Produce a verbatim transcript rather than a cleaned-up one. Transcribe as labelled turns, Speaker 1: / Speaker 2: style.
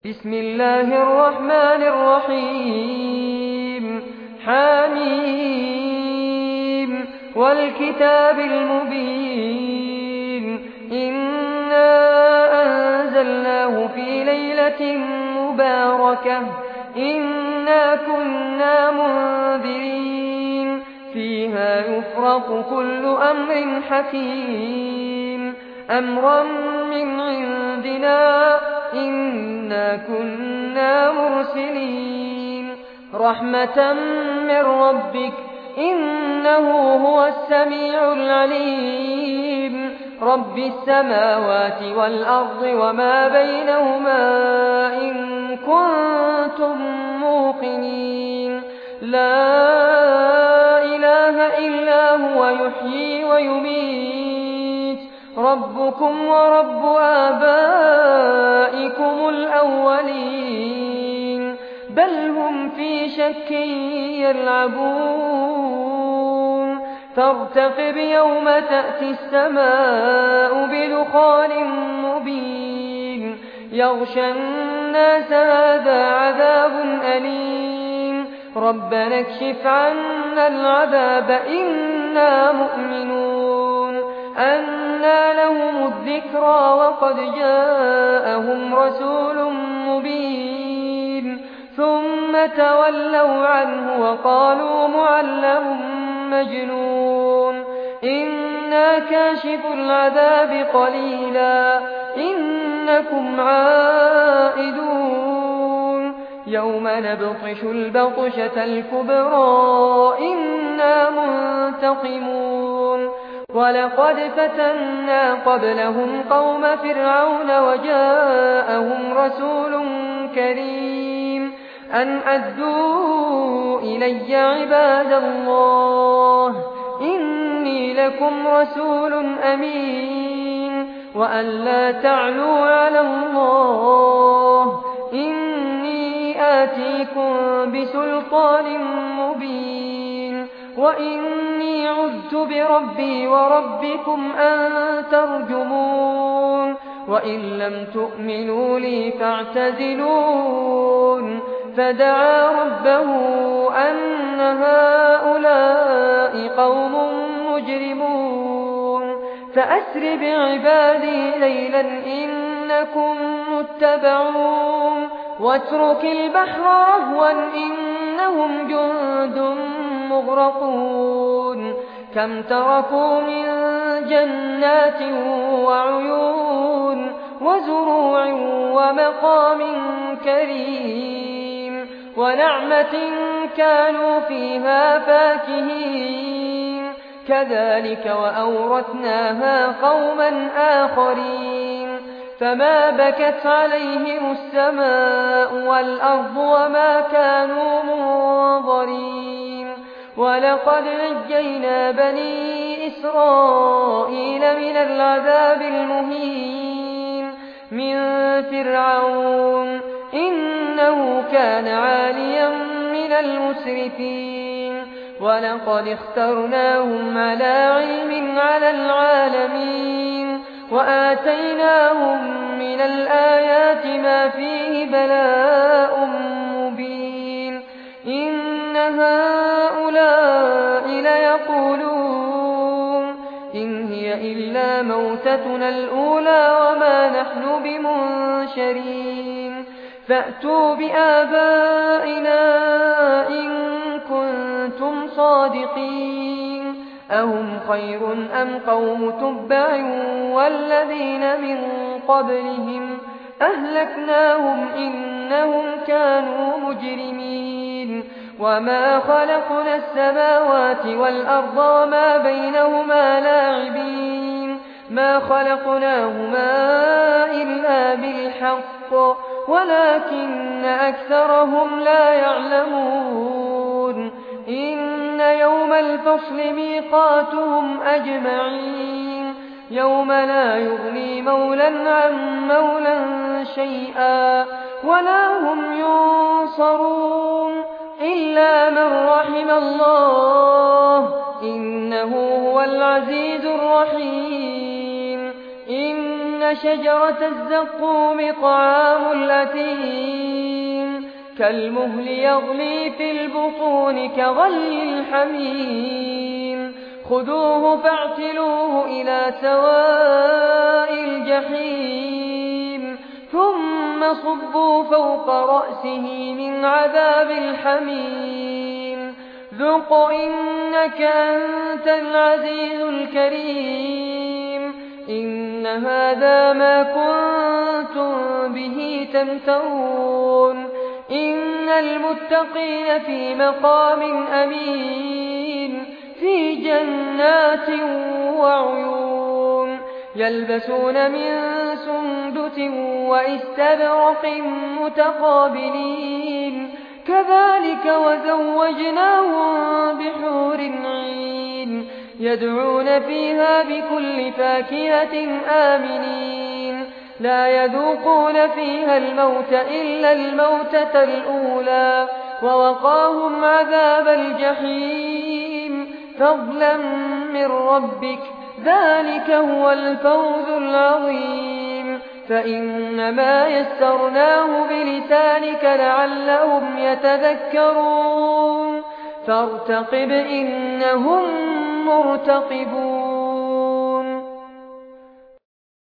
Speaker 1: بسم الله الرحمن الرحيم حميم والكتاب المبين إنا أنزلناه في ليلة مباركة إنا كنا منذرين فيها يفرق كل أمر حكيم أمرا من عندنا إنا كنا مرسلين رحمة من ربك إنه هو السميع العليم رب السماوات والأرض وما بينهما إن كنتم موقنين لا إله إلا هو يحيي ويميت ربكم ورب آبائكم الأولين بل هم في شك يلعبون فارتقب يوم تأتي السماء بدخان مبين يغشى الناس هذا عذاب أليم ربنا اكشف عنا العذاب إنا مؤمنون أنى لهم الذكرى وقد جاءهم رسول مبين ثم تولوا عنه وقالوا معلم مجنون إنا كاشف العذاب قليلا إنكم عائدون يوم نبطش البطشة الكبرى إنا منتقمون ولقد فتنا قبلهم قوم فرعون وجاءهم رسول كريم أن أدوا إلي عباد الله إني لكم رسول أمين وأن لا تعلوا على الله إني آتيكم بسلطان مبين وإني عذت بربي وربكم أن ترجمون وإن لم تؤمنوا لي فاعتزلون فدعا ربه أن هؤلاء قوم مجرمون فأسر بعبادي ليلا إنكم متبعون واترك البحر رهوا إنهم جند مغرقون كم تركوا من جنات وعيون وزروع ومقام كريم ونعمة كانوا فيها فاكهين كذلك وأورثناها قوما آخرين فما بكت عليهم السماء والأرض وما كانوا منظرين ولقد نجينا بني إسرائيل من العذاب المهين من فرعون إنه كان عاليا من المسرفين ولقد اخترناهم على علم على العالمين وآتيناهم من الآيات ما فيه بلاء مبين إن هؤلاء ليقولون إن هي إلا موتتنا الأولى وما نحن بمنشرين فأتوا بآبائنا إن كنتم صادقين أهم خير أم قوم تبع والذين من قبلهم أهلكناهم إنهم كانوا مجرمين وما خلقنا السماوات والأرض وما بينهما لاعبين ما خلقناهما إلا بالحق ولكن أكثرهم لا يعلمون إن يوم الفصل ميقاتهم أجمعين يوم لا يغني مولا عن مولا شيئا ولا هم ينصرون إلا من رحم الله إنه هو العزيز الرحيم إن شجرة الزقوم طعام الأثيم كالمهل يغلي في البطون كغلي الحميم خذوه فاعتلوه إلى سواء الجحيم ثم صبوا فوق رأسه من عذاب الحميم ذق إنك أنت العزيز الكريم إن هذا ما كنتم به تمترون إن المتقين في مقام أمين في جنات وعيون يلبسون من سندس وإستبرق متقابلين كذلك وزوجناهم بحور عين يدعون فيها بكل فاكهة آمنين لا يذوقون فيها الموت إلا الموتة الأولى ووقاهم عذاب الجحيم فضلا من ربك ذلك هو الفوز العظيم فإنما يسرناه بلسانك لعلهم يتذكرون فارتقب إنهم مرتقبون